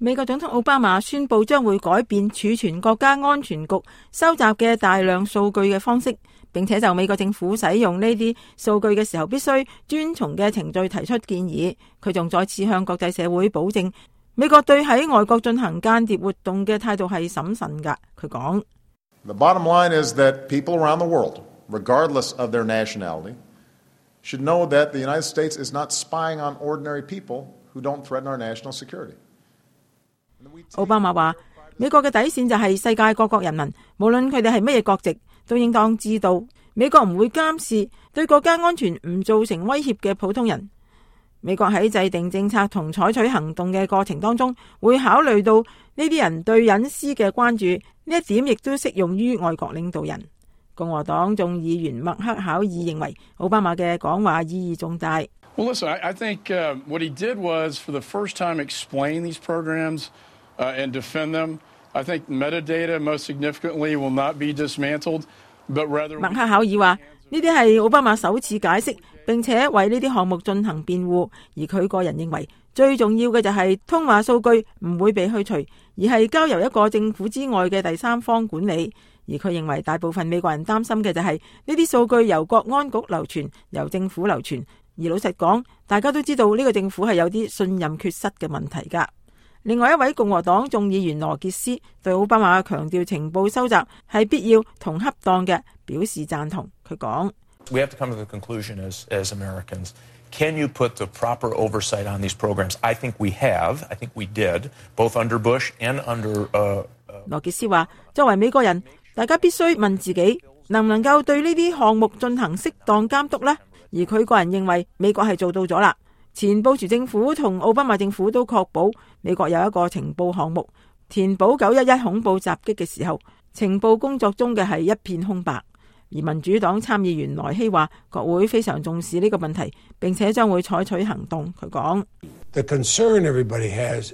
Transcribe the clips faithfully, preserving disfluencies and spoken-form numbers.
美國總統奧巴馬宣布將會改變儲存國家安全局收集嘅大量數據嘅方式，並且就美國政府使用呢啲數據嘅時候必須遵從嘅程序提出建議。佢仲再次向國際社會保證，美國對喺外國進行間諜活動嘅態度係審慎㗎。佢講 ：The bottom line is that people around the world, regardless of their nationality, should know that the United States is not spying on ordinary people who don't threaten our national security. 奧巴馬話，美國嘅底線就係世界各國人民，無論佢哋係乜嘢國籍，都應當知道，美國唔會監視對國家安全唔造成威脅嘅普通人。美國喺制定政策同採取行動嘅過程當中，會考慮到呢啲人對隱私嘅關注，呢一點亦都適用於外國領導人。共和黨眾議員麥克考爾認為，奧巴馬嘅講話意義重大。 Well, listen, I, I think uh, what he did was, for the first time, explain these programs uh, and defend them. I think metadata, most significantly, will not be dismantled, but rather... 麥克考爾話：呢啲係奧巴馬首次解釋，並且為呢啲項目進行辯護。而佢個人認為，最重要嘅就係通話數據唔會被去除，而係交由一個政府之外嘅第三方管理。而佢認為，大部分美國人擔心嘅就係呢啲數據由國安局流傳，由政府流傳。而老實講，大家都知道呢個政府係有啲信任缺失嘅問題㗎。另外一位共和黨眾議員羅傑斯對奧巴馬強調情報收集係必要同恰當嘅表示贊同。佢講 ：We have to come to the conclusion as as Americans, can you put the proper oversight on these programs? I think we have. I think we did, both under Bush and under. 呃、 羅傑斯話：作為美國人，大家必須問自己，能唔能夠對呢啲項目進行適當監督呢？而佢個人認為美國係做到咗啦。前布殊政府同奧巴馬政府都確保美國有一個情報項目，填補九一一恐怖襲擊嘅時候，情報工作中嘅係一片空白。而民主黨參議員萊希話，國會非常重視呢個問題，並且將會採取行動。佢講 ：The concern everybody has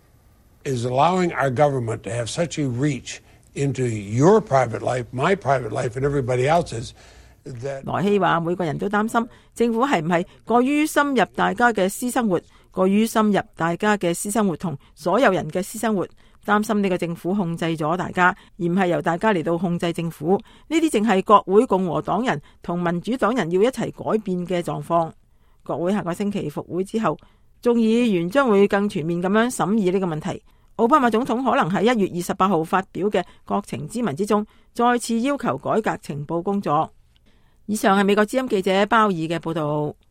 is allowing our government to have such a reach into your private life, my private life, and everybody else's。 萊希話：每個人都擔心政府係唔係過於深入大家嘅私生活，過於深入大家嘅私生活同所有人嘅私生活，擔心呢個政府控制咗大家，而唔係由大家嚟到控制政府。呢啲正係國會共和黨人同民主黨人要一齊改變嘅狀況。國會下個星期復會之後，眾議員將會更全面咁樣審議呢個問題。奧巴馬總統可能喺一月二十八號發表嘅國情咨文之中，再次要求改革情報工作。以上係美國之音記者鮑爾嘅報道。